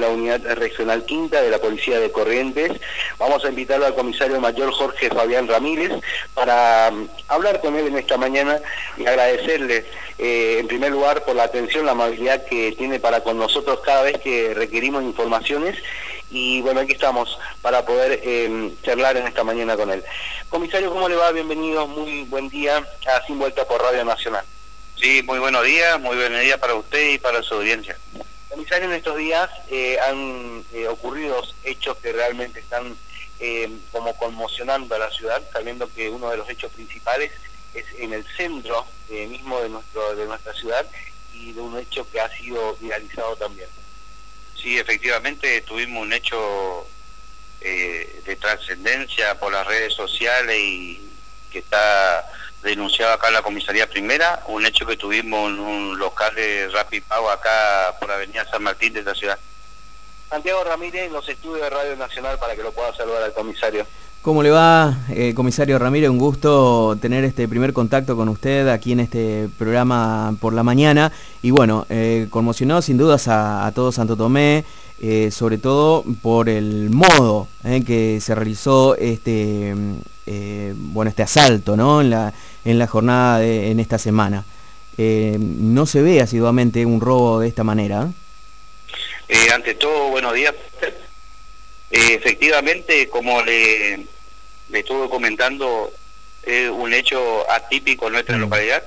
la Unidad Regional Quinta de la Policía de Corrientes. Vamos a invitarlo al comisario mayor Jorge Fabián Ramírez para hablar con él en esta mañana y agradecerle en primer lugar por la atención, la amabilidad que tiene para con nosotros cada vez que requerimos informaciones. Y bueno, aquí estamos para poder charlar en esta mañana con él. Comisario, ¿cómo le va? Bienvenido, muy buen día a Sin Vuelta por Radio Nacional. Sí, muy buenos días para usted y para su audiencia. Comisario, en estos días han ocurrido hechos que realmente están como conmocionando a la ciudad, sabiendo que uno de los hechos principales es en el centro mismo de nuestra ciudad, y de un hecho que ha sido viralizado también. Sí, efectivamente tuvimos un hecho de trascendencia por las redes sociales y que está denunciado acá en la comisaría primera, un hecho que tuvimos en un local de Rappi Pago acá por Avenida San Martín de esta ciudad. Santiago Ramírez, en los estudios de Radio Nacional, para que lo pueda saludar al comisario. ¿Cómo le va, comisario Ramírez? Un gusto tener este primer contacto con usted aquí en este programa por la mañana. Y bueno, conmocionó sin dudas a todo Santo Tomé, sobre todo por el modo que se realizó este asalto, ¿no? en la jornada en esta semana. No se ve asiduamente un robo de esta manera. Ante todo, buenos días. Efectivamente, como le estuve comentando, es un hecho atípico en nuestra localidad.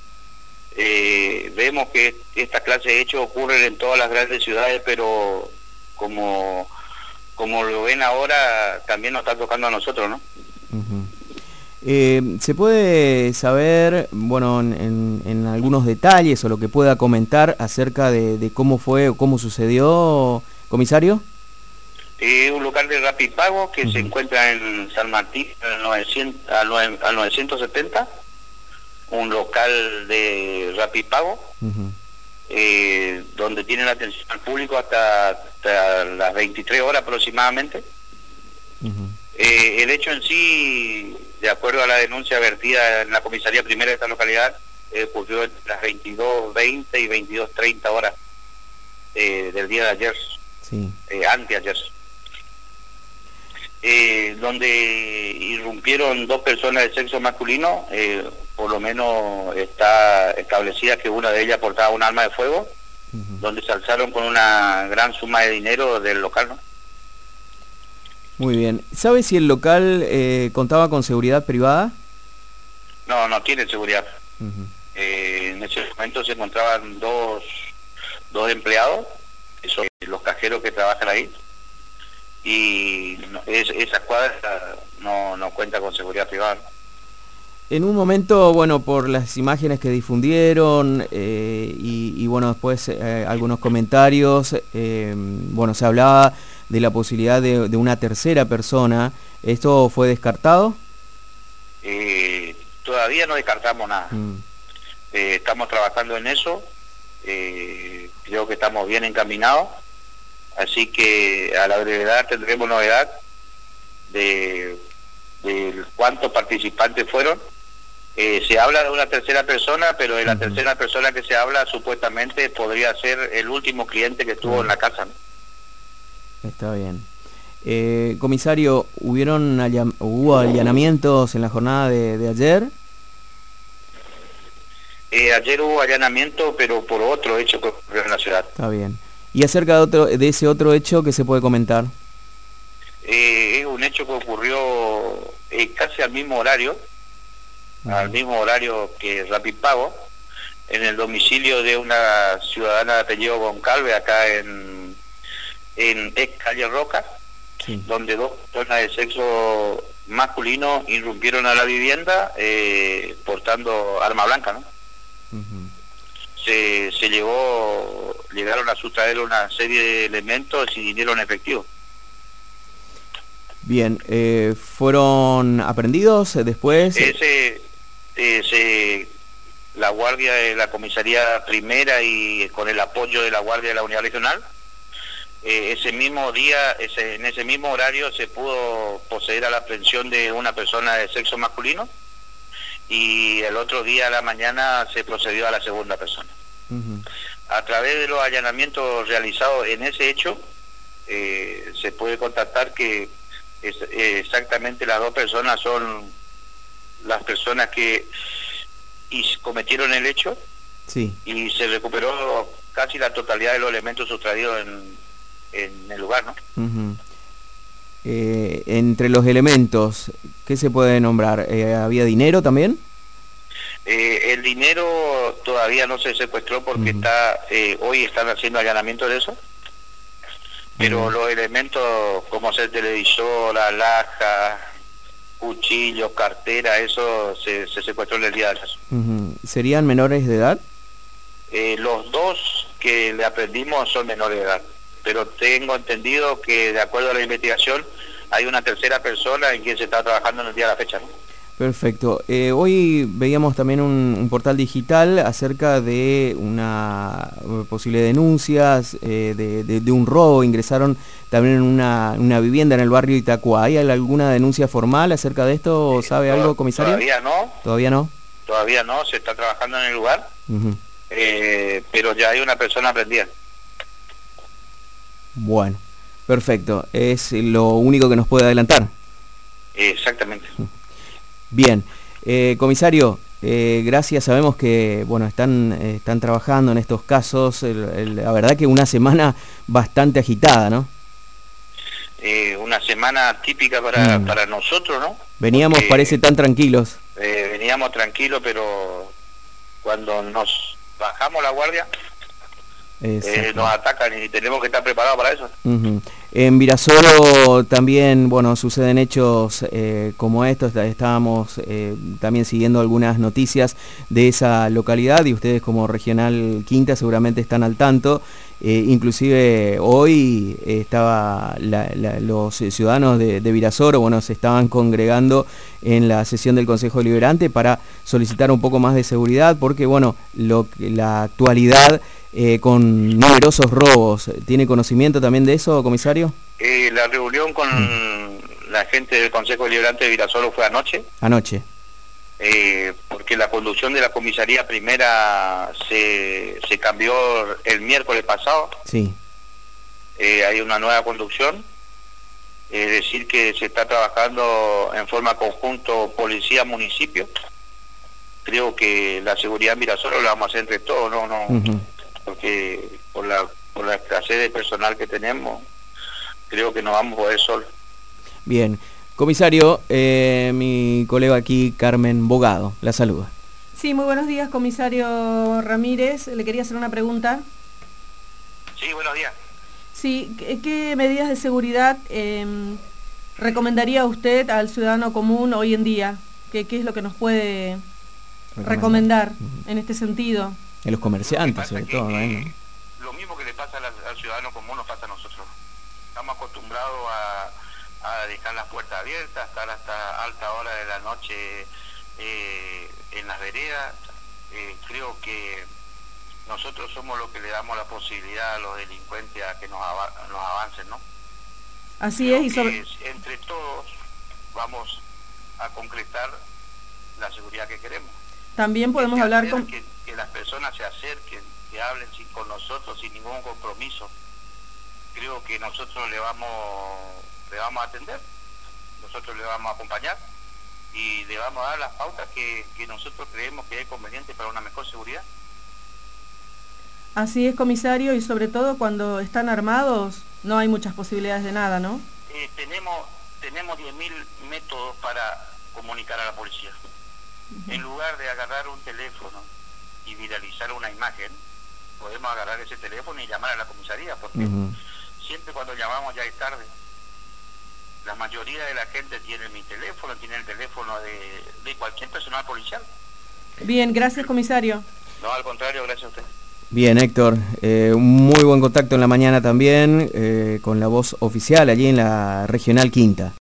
Vemos que esta clase de hechos ocurren en todas las grandes ciudades, pero como lo ven ahora, también nos está tocando a nosotros, ¿no? Uh-huh. ¿Se puede saber, bueno, en algunos detalles o lo que pueda comentar acerca de cómo fue o cómo sucedió, comisario? Un local de Rappi Pago que se encuentra en San Martín, al 970, un local de Rappi Pago, donde tienen atención al público hasta las 23 horas aproximadamente. El hecho en sí, de acuerdo a la denuncia vertida en la comisaría primera de esta localidad, ocurrió entre las 22:20 y 22:30 horas del día de ayer, anteayer. Donde irrumpieron dos personas de sexo masculino, por lo menos está establecida que una de ellas portaba un arma de fuego, donde se alzaron con una gran suma de dinero del local, ¿no? Muy bien. ¿Sabe si el local contaba con seguridad privada? No tiene seguridad. En ese momento se encontraban dos empleados, que son los cajeros que trabajan ahí, y esa cuadra no cuenta con seguridad privada, ¿no? En un momento, bueno, por las imágenes que difundieron y bueno, después algunos comentarios, bueno, se hablaba de la posibilidad de una tercera persona. ¿Esto fue descartado? Todavía no descartamos nada. Estamos trabajando en eso. Creo que estamos bien encaminados. Así que a la brevedad tendremos novedad de cuántos participantes fueron. Se habla de una tercera persona, pero de la tercera persona que se habla supuestamente podría ser el último cliente que estuvo en la casa, ¿no? Está bien. Comisario, ¿hubo allanamientos en la jornada de ayer? Ayer hubo allanamiento, pero por otro hecho que ocurrió en la ciudad. Está bien. ¿Y acerca de ese otro hecho, qué se puede comentar? Es un hecho que ocurrió casi al mismo horario, que Rappi Pago, en el domicilio de una ciudadana de apellido Goncalves, acá en calle Roca, donde dos personas de sexo masculino irrumpieron a la vivienda portando arma blanca, ¿no? Llegaron a sustraer una serie de elementos y dinero en efectivo. Bien, ¿fueron aprehendidos después? La guardia de la comisaría primera y con el apoyo de la guardia de la unidad regional, ese mismo día, en ese mismo horario se pudo proceder a la aprehensión de una persona de sexo masculino, y el otro día a la mañana se procedió a la segunda persona. A través de los allanamientos realizados en ese hecho, se puede constatar que exactamente las dos personas son las personas que cometieron el hecho. Sí. Y se recuperó casi la totalidad de los elementos sustraídos en el lugar, ¿no? Uh-huh. Entre los elementos, ¿qué se puede nombrar? ¿Había dinero también? El dinero todavía no se secuestró porque hoy están haciendo allanamiento de eso, pero los elementos como ser televisor, alhaja, cuchillos, cartera, eso se secuestró en el día de eso. ¿Serían menores de edad? Los dos que le aprendimos son menores de edad, pero tengo entendido que de acuerdo a la investigación hay una tercera persona en quien se está trabajando en el día de la fecha, ¿no? Perfecto. Hoy veíamos también un portal digital acerca de una posible denuncias de un robo. Ingresaron también en una vivienda en el barrio Itacua. ¿Hay alguna denuncia formal acerca de esto? ¿Sabe algo, comisario? Todavía no. ¿Todavía no? Todavía no, se está trabajando en el lugar, pero ya hay una persona aprendida. Bueno, perfecto. Es lo único que nos puede adelantar. Exactamente. Bien, comisario, gracias. Sabemos que bueno están trabajando en estos casos. La verdad que una semana bastante agitada, ¿no? Una semana típica para nosotros, ¿no? Veníamos, porque, parece, tan tranquilos. Veníamos tranquilos, pero cuando nos bajamos la guardia, nos atacan y tenemos que estar preparados para eso. En Virasoro también, bueno, suceden hechos como estos. Estábamos también siguiendo algunas noticias de esa localidad y ustedes como Regional Quinta seguramente están al tanto. Inclusive hoy estaba los ciudadanos de Virasoro, bueno, se estaban congregando en la sesión del Consejo Deliberante para solicitar un poco más de seguridad porque, bueno, la actualidad con numerosos robos. ¿Tiene conocimiento también de eso, comisario? La reunión con la gente del Consejo Deliberante de Virasoro fue anoche. Anoche. Porque la conducción de la comisaría primera se cambió el miércoles pasado. Sí. Hay una nueva conducción. Es decir, que se está trabajando en forma conjunto policía-municipio. Creo que la seguridad en Virasoro la vamos a hacer entre todos, no porque por la escasez de personal que tenemos, creo que no vamos a poder solos. Bien. Comisario, mi colega aquí, Carmen Bogado, la saluda. Sí, muy buenos días, comisario Ramírez. Le quería hacer una pregunta. Sí, buenos días. Sí, ¿qué medidas de seguridad recomendaría usted al ciudadano común hoy en día? ¿Qué es lo que nos puede recomendar en este sentido? En los comerciantes, sobre todo, ¿no? Lo mismo que le pasa al ciudadano común nos pasa a nosotros. Estamos acostumbrados a dejar las puertas abiertas, estar hasta alta hora de la noche en las veredas. Creo que nosotros somos los que le damos la posibilidad a los delincuentes a que nos avancen, ¿no? Así creo es, y sobre... entre todos vamos a concretar la seguridad que queremos. También podemos hablar con... Que las personas se acerquen, que hablen con nosotros sin ningún compromiso. Creo que nosotros le vamos a atender, nosotros le vamos a acompañar y le vamos a dar las pautas que nosotros creemos que es conveniente para una mejor seguridad. Así es, comisario, y sobre todo cuando están armados no hay muchas posibilidades de nada, ¿no? Tenemos 10.000 métodos para comunicar a la policía. En lugar de agarrar un teléfono y viralizar una imagen, podemos agarrar ese teléfono y llamar a la comisaría, porque siempre cuando llamamos ya es tarde. La mayoría de la gente tiene mi teléfono, tiene el teléfono de cualquier personal policial. Bien, gracias, comisario. No, al contrario, gracias a usted. Bien, Héctor, un muy buen contacto en la mañana también con la voz oficial allí en la Regional Quinta.